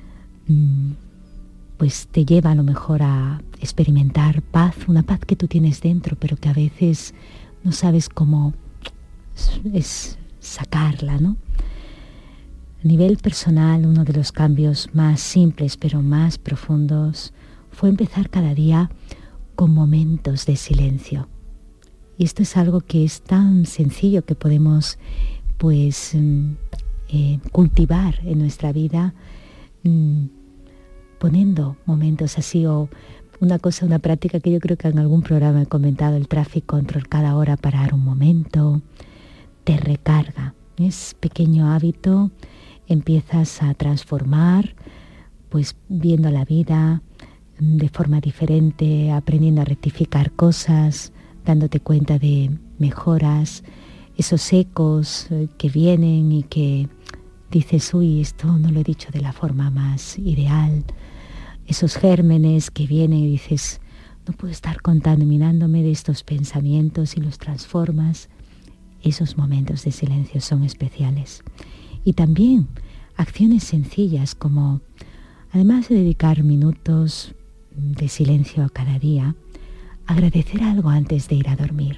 pues te lleva a lo mejor a experimentar paz, una paz que tú tienes dentro, pero que a veces no sabes cómo es sacarla, ¿no? A nivel personal, uno de los cambios más simples pero más profundos fue empezar cada día con momentos de silencio. Y esto es algo que es tan sencillo que podemos pues eh, cultivar en nuestra vida, mm, poniendo momentos así, o una cosa, una práctica que yo creo que en algún programa he comentado, el traffic control, cada hora parar un momento, te recarga. Es pequeño hábito, empiezas a transformar, pues viendo la vida de forma diferente, aprendiendo a rectificar cosas, dándote cuenta de mejoras, esos ecos que vienen y que dices, uy, esto no lo he dicho de la forma más ideal. Esos gérmenes que vienen y dices, no puedo estar contaminándome de estos pensamientos, y los transformas. Esos momentos de silencio son especiales. Y también acciones sencillas como, además de dedicar minutos de silencio cada día, agradecer algo antes de ir a dormir.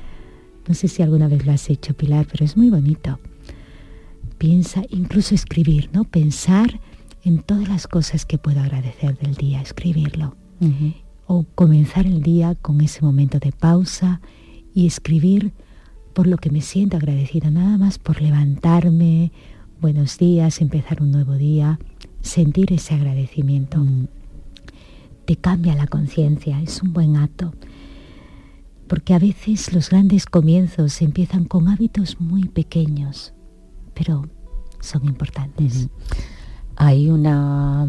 No sé si alguna vez lo has hecho, Pilar, pero es muy bonito. Piensa, incluso escribir, ¿no? Pensar en todas las cosas que puedo agradecer del día, escribirlo. Uh-huh. O comenzar el día con ese momento de pausa y escribir por lo que me siento agradecida, nada más por levantarme, buenos días, empezar un nuevo día, sentir ese agradecimiento. Uh-huh. Te cambia la conciencia, es un buen acto. Porque a veces los grandes comienzos empiezan con hábitos muy pequeños, pero son importantes. Uh-huh. Hay una,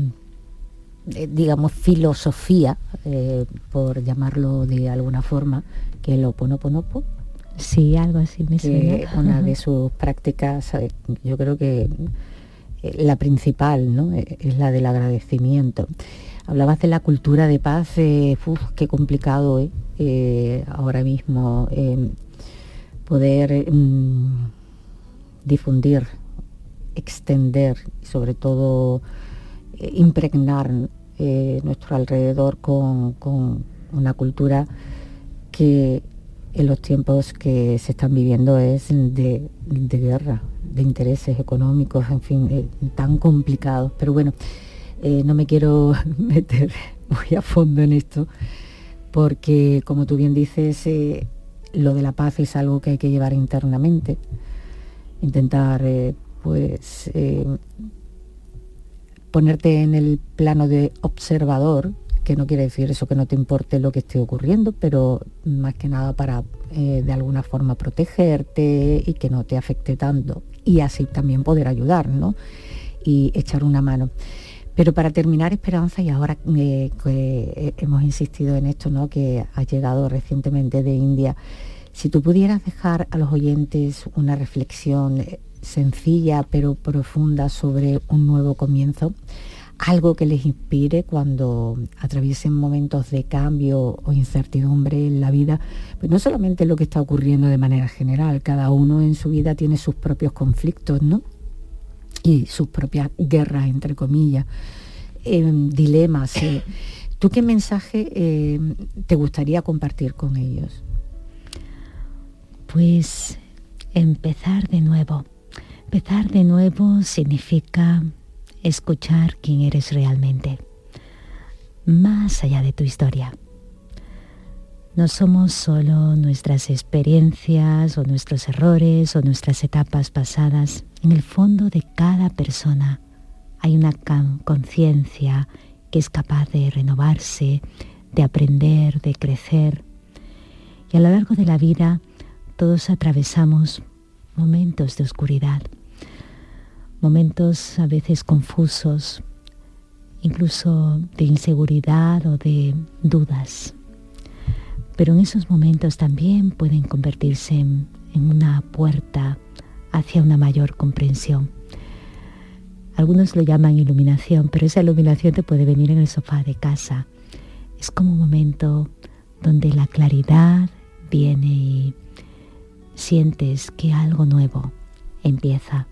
eh, digamos, filosofía, eh, por llamarlo de alguna forma, que es el Ho'oponopono. Sí, algo así me suena. Una de sus prácticas, eh, yo creo que eh, la principal, ¿no? Eh, es la del agradecimiento. Hablabas de la cultura de paz, eh, uf, qué complicado eh, eh, ahora mismo eh, poder mm, difundir, extender y sobre todo eh, impregnar eh, nuestro alrededor con, con una cultura que en los tiempos que se están viviendo es de, de guerra, de intereses económicos, en fin, eh, tan complicados. Pero bueno, eh, no me quiero meter muy a fondo en esto, porque como tú bien dices, eh, lo de la paz es algo que hay que llevar internamente, intentar eh, pues eh, ponerte en el plano de observador, que no quiere decir eso que no te importe lo que esté ocurriendo, pero más que nada para eh, de alguna forma protegerte y que no te afecte tanto, y así también poder ayudar, ¿no? Y echar una mano. Pero para terminar, Esperanza, y ahora eh, que hemos insistido en esto, ¿no?, que has llegado recientemente de India, si tú pudieras dejar a los oyentes una reflexión sencilla pero profunda sobre un nuevo comienzo, algo que les inspire cuando atraviesen momentos de cambio o incertidumbre en la vida, pues no solamente lo que está ocurriendo de manera general, cada uno en su vida tiene sus propios conflictos, ¿no?, y sus propias guerras, entre comillas, eh, dilemas. Eh. ¿Tú qué mensaje eh, te gustaría compartir con ellos? Pues empezar de nuevo. Empezar de nuevo significa escuchar quién eres realmente, más allá de tu historia. No somos solo nuestras experiencias o nuestros errores o nuestras etapas pasadas. En el fondo de cada persona hay una conciencia que es capaz de renovarse, de aprender, de crecer. Y a lo largo de la vida todos atravesamos momentos de oscuridad, momentos a veces confusos, incluso de inseguridad o de dudas. Pero en esos momentos también pueden convertirse en, en una puerta hacia una mayor comprensión. Algunos lo llaman iluminación, pero esa iluminación te puede venir en el sofá de casa. Es como un momento donde la claridad viene y sientes que algo nuevo empieza.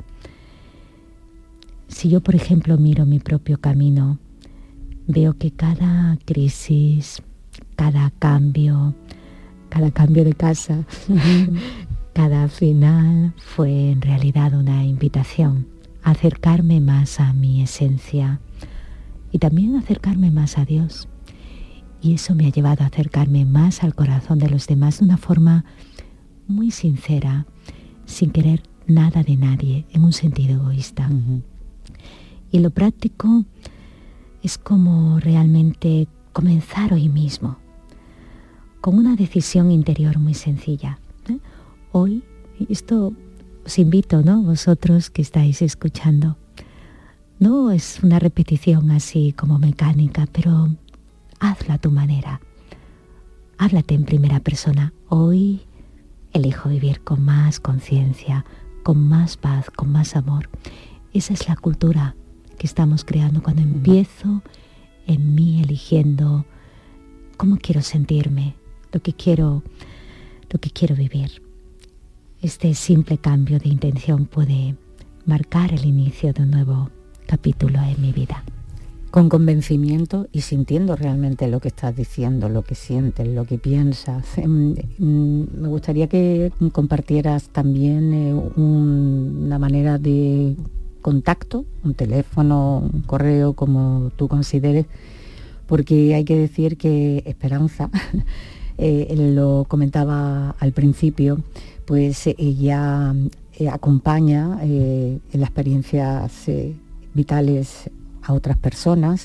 Si yo, por ejemplo, miro mi propio camino, veo que cada crisis, cada cambio, cada cambio de casa, cada final fue en realidad una invitación a acercarme más a mi esencia y también acercarme más a Dios. Y eso me ha llevado a acercarme más al corazón de los demás de una forma muy sincera, sin querer nada de nadie, en un sentido egoísta. Uh-huh. Y lo práctico es como realmente comenzar hoy mismo, con una decisión interior muy sencilla. ¿eh? Hoy, esto os invito, ¿no?, vosotros que estáis escuchando, no es una repetición así como mecánica, pero hazla a tu manera. Háblate en primera persona. Hoy elijo vivir con más conciencia, con más paz, con más amor. esa es la cultura que estamos creando cuando empiezo en mí eligiendo cómo quiero sentirme, lo que quiero, lo que quiero vivir. Este simple cambio de intención puede marcar el inicio de un nuevo capítulo en mi vida. Con convencimiento y sintiendo realmente lo que estás diciendo, lo que sientes, lo que piensas. Me gustaría que compartieras también una manera de contacto, un teléfono, un correo, como tú consideres, porque hay que decir que Esperanza, eh, lo comentaba al principio, pues ella eh, acompaña eh, en las experiencias eh, vitales a otras personas,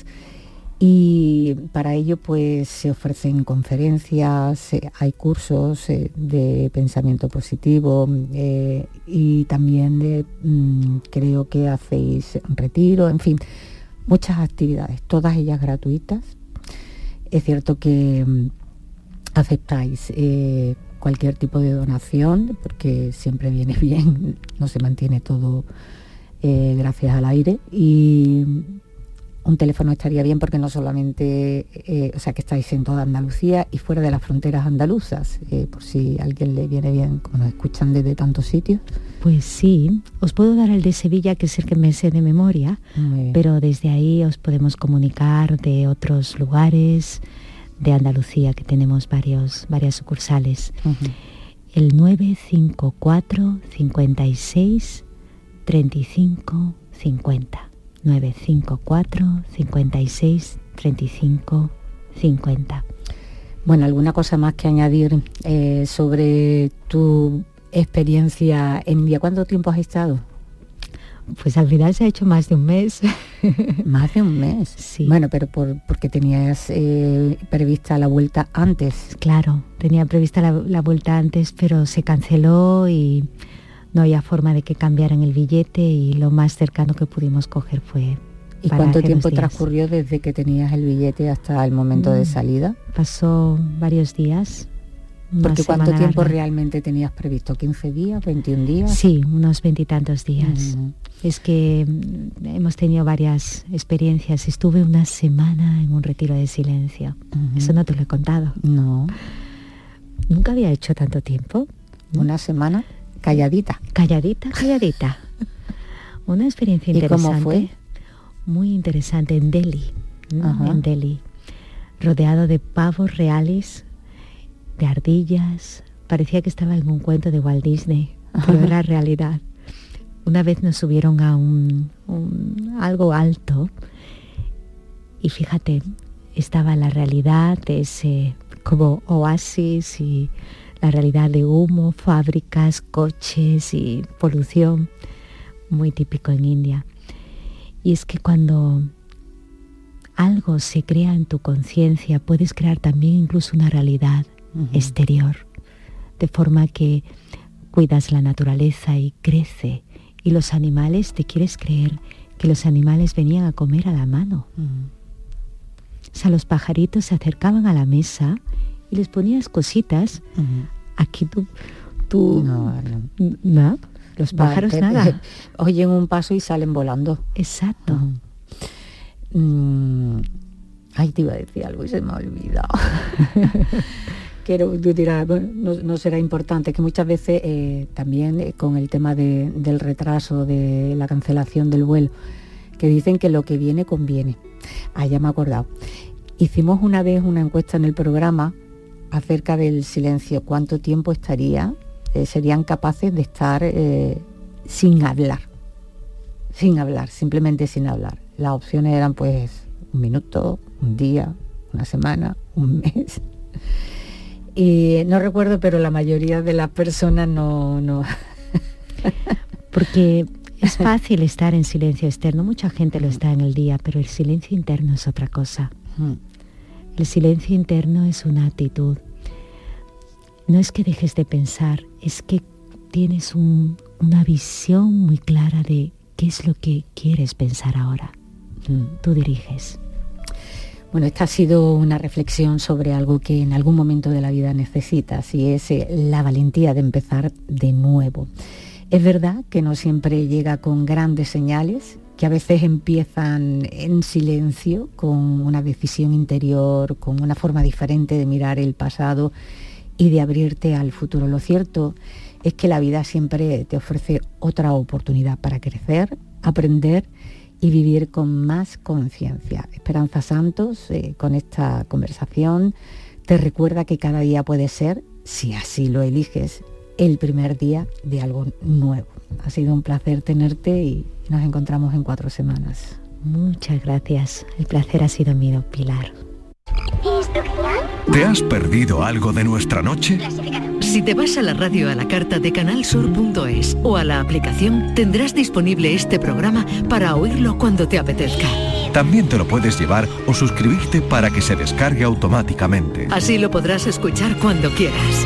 y para ello pues se ofrecen conferencias, eh, hay cursos eh, de pensamiento positivo eh, y también de, mmm, creo que hacéis retiro, en fin, muchas actividades, todas ellas gratuitas. Es cierto que mmm, aceptáis eh, cualquier tipo de donación, porque siempre viene bien, no se mantiene todo eh, gracias al aire, y un teléfono estaría bien, porque no solamente, eh, o sea, que estáis en toda Andalucía y fuera de las fronteras andaluzas, eh, por si a alguien le viene bien, como nos escuchan desde tantos sitios. Pues sí, os puedo dar el de Sevilla, que es el que me sé de memoria, pero desde ahí os podemos comunicar de otros lugares de Andalucía, que tenemos varios, varias sucursales. Uh-huh. El nueve cinco cuatro, cinco seis, tres cinco cinco cero. nueve cinco cuatro, cinco seis, tres cinco cinco cero. Bueno, ¿alguna cosa más que añadir eh, sobre tu experiencia en India? ¿Cuánto tiempo has estado? Pues al final se ha hecho más de un mes. ¿Más de un mes? Sí. Bueno, pero por, porque tenías eh, prevista la vuelta antes. Claro, tenía prevista la, la vuelta antes, pero se canceló y no había forma de que cambiaran el billete, y lo más cercano que pudimos coger fue... ¿Y cuánto tiempo transcurrió desde que tenías el billete hasta el momento mm, de salida? Pasó varios días. Porque ¿cuánto tiempo larga. realmente tenías previsto? ¿quince días? ¿veintiún días? Sí, unos veintitantos días. Uh-huh. Es que hemos tenido varias experiencias. Estuve una semana en un retiro de silencio. Uh-huh. Eso no te lo he contado. No. Nunca había hecho tanto tiempo. ¿Una semana? Calladita. Calladita, calladita. Una experiencia interesante. ¿Y cómo fue? Muy interesante, en Delhi. Uh-huh. En Delhi. Rodeado de pavos reales, de ardillas. Parecía que estaba en un cuento de Walt Disney, pero era realidad. Una vez nos subieron a un, un algo alto, y fíjate, estaba la realidad de ese como oasis, y la realidad de humo, fábricas, coches y polución, muy típico en India. Y es que cuando algo se crea en tu conciencia, puedes crear también incluso una realidad uh-huh. exterior, de forma que cuidas la naturaleza y crece. Y los animales, ¿te quieres creer que los animales venían a comer a la mano? Uh-huh. O sea, los pajaritos se acercaban a la mesa y les ponías cositas. Uh-huh. Aquí tú... tú no, no. ¿No? Los pájaros vale, nada. Oyen un paso y salen volando. Exacto. Uh-huh. Mm, ay, te iba a decir algo y se me ha olvidado. Quiero, tú dirás, bueno, no, no será importante, que muchas veces eh, también eh, con el tema de, del retraso, de la cancelación del vuelo, que dicen que lo que viene conviene. Ah, ya me he acordado. Hicimos una vez una encuesta en el programa acerca del silencio. ¿Cuánto tiempo estaría, eh, serían capaces de estar eh, sin hablar? Sin hablar, simplemente sin hablar. Las opciones eran pues un minuto, un día, una semana, un mes. Y no recuerdo, pero la mayoría de las personas no... no. Porque es fácil estar en silencio externo, mucha gente lo está en el día, pero el silencio interno es otra cosa. El silencio interno es una actitud. No es que dejes de pensar, es que tienes un, una visión muy clara de qué es lo que quieres pensar ahora. Tú diriges. Bueno, esta ha sido una reflexión sobre algo que en algún momento de la vida necesitas, y es eh, la valentía de empezar de nuevo. Es verdad que no siempre llega con grandes señales, que a veces empiezan en silencio, con una decisión interior, con una forma diferente de mirar el pasado y de abrirte al futuro. Lo cierto es que la vida siempre te ofrece otra oportunidad para crecer, aprender y vivir con más conciencia. Esperanza Santos, eh, con esta conversación, te recuerda que cada día puede ser, si así lo eliges, el primer día de algo nuevo. Ha sido un placer tenerte y nos encontramos en cuatro semanas. Muchas gracias. El placer ha sido mío, Pilar. ¿Te has perdido algo de nuestra noche? Si te vas a la radio a la carta de canal sur punto es o a la aplicación, tendrás disponible este programa para oírlo cuando te apetezca. También te lo puedes llevar o suscribirte para que se descargue automáticamente. Así lo podrás escuchar cuando quieras.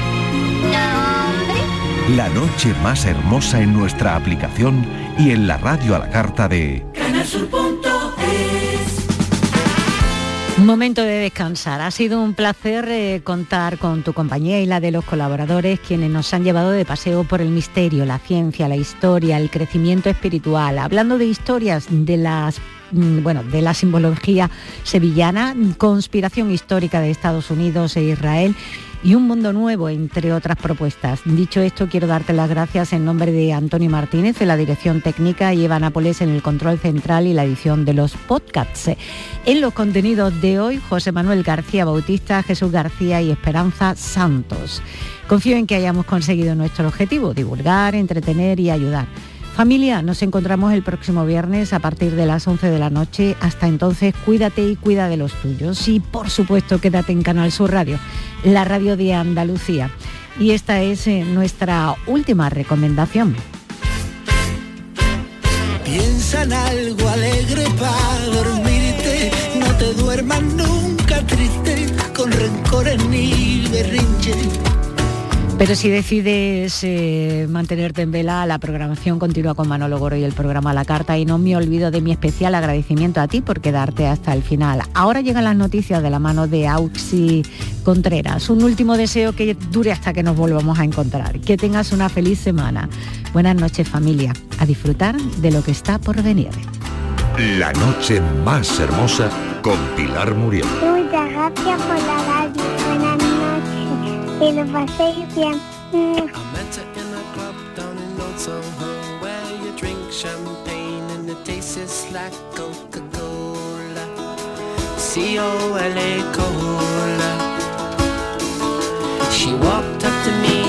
La noche más hermosa en nuestra aplicación y en la radio a la carta de canal sur punto es. Momento de descansar. Ha sido un placer eh, contar con tu compañía y la de los colaboradores, quienes nos han llevado de paseo por el misterio, la ciencia, la historia, el crecimiento espiritual. Hablando de historias de las bueno, de la simbología sevillana, conspiración histórica de Estados Unidos e Israel y un mundo nuevo, entre otras propuestas. Dicho esto, quiero darte las gracias en nombre de Antonio Martínez en la dirección técnica y Eva Nápoles en el control central y la edición de los podcasts. En los contenidos de hoy, José Manuel García Bautista, Jesús García y Esperanza Santos. Confío en que hayamos conseguido nuestro objetivo, divulgar, entretener y ayudar. Familia, nos encontramos el próximo viernes a partir de las once de la noche. Hasta entonces, cuídate y cuida de los tuyos. Y, por supuesto, quédate en Canal Sur Radio, la radio de Andalucía. Y esta es eh, nuestra última recomendación. Piensa en algo alegre para dormirte. No te duermas nunca triste, con rencores ni berrinches. Pero si decides eh, mantenerte en vela, la programación continúa con Manolo Goro y el programa a la carta, y no me olvido de mi especial agradecimiento a ti por quedarte hasta el final. Ahora llegan las noticias de la mano de Auxi Contreras. Un último deseo que dure hasta que nos volvamos a encontrar. Que tengas una feliz semana. Buenas noches, familia. A disfrutar de lo que está por venir. La noche más hermosa con Pilar Muriel. Muchas gracias por la radio. Buenas noches. Que lo paséis bien. I met her in a club down in Old Soho, where you drink champagne and it tastes like Coca-Cola, C O L A Cola. She walked up to me